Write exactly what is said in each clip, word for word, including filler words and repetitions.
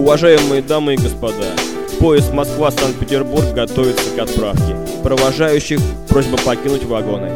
Уважаемые дамы и господа, поезд Москва-Санкт-Петербург готовится к отправке. Провожающих просьба покинуть вагоны.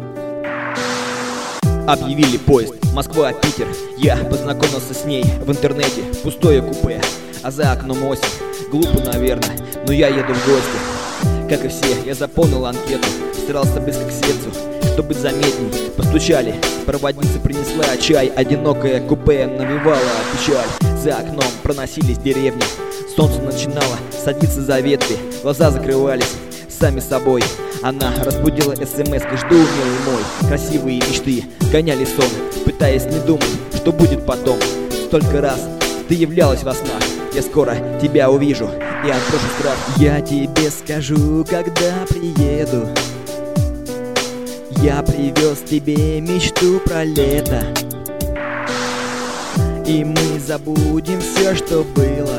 Объявили поезд Москва-Питер. Я познакомился с ней в интернете. Пустое купе, а за окном осень. Глупо, наверное, но я еду в гости. Как и все, я заполнил анкету, старался близко к сердцу, чтобы быть заметней. Постучали, проводница принесла чай. Одинокое купе навевало печаль. За окном проносились деревни. Солнце начинало садиться за ветви. Глаза закрывались сами собой. Она разбудила смс-кой: жду, милый мой. Красивые мечты гоняли сон, пытаясь не думать, что будет потом. Столько раз ты являлась во снах. Я скоро тебя увижу и отброшу страх. Я тебе скажу, когда приеду. Я привез тебе мечту про лето, и мы забудем все, что было.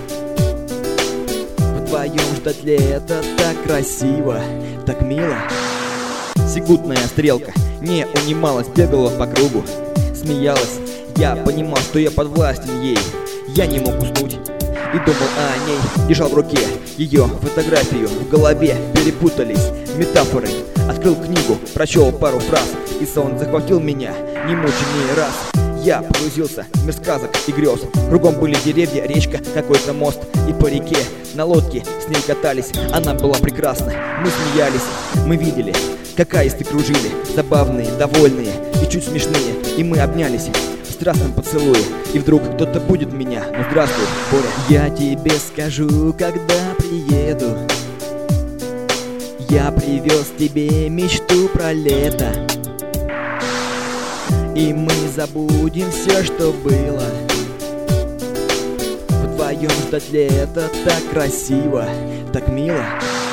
Вдвоем ждать лето так красиво, так мило. Секундная стрелка не унималась, бегала по кругу, смеялась. Я понимал, что я подвластен ей. Я не мог уснуть и думал о ней. Держал в руке ее фотографию, в голове перепутались метафоры. Открыл книгу, прочел пару фраз, и сон захватил меня, не мученный раз. Я погрузился в мир сказок и грез. Кругом были деревья, речка, какой-то мост. И по реке на лодке с ней катались. Она была прекрасна, мы смеялись. Мы видели, как аисты кружили, забавные, довольные и чуть смешные. И мы обнялись в страстном поцелуе. И вдруг кто-то будет меня. Ну здравствуй, Боря. Я тебе скажу, когда приеду. Я привез тебе мечту про лето, и мы забудем все, что было. Вдвоем ждать лета так красиво, так мило.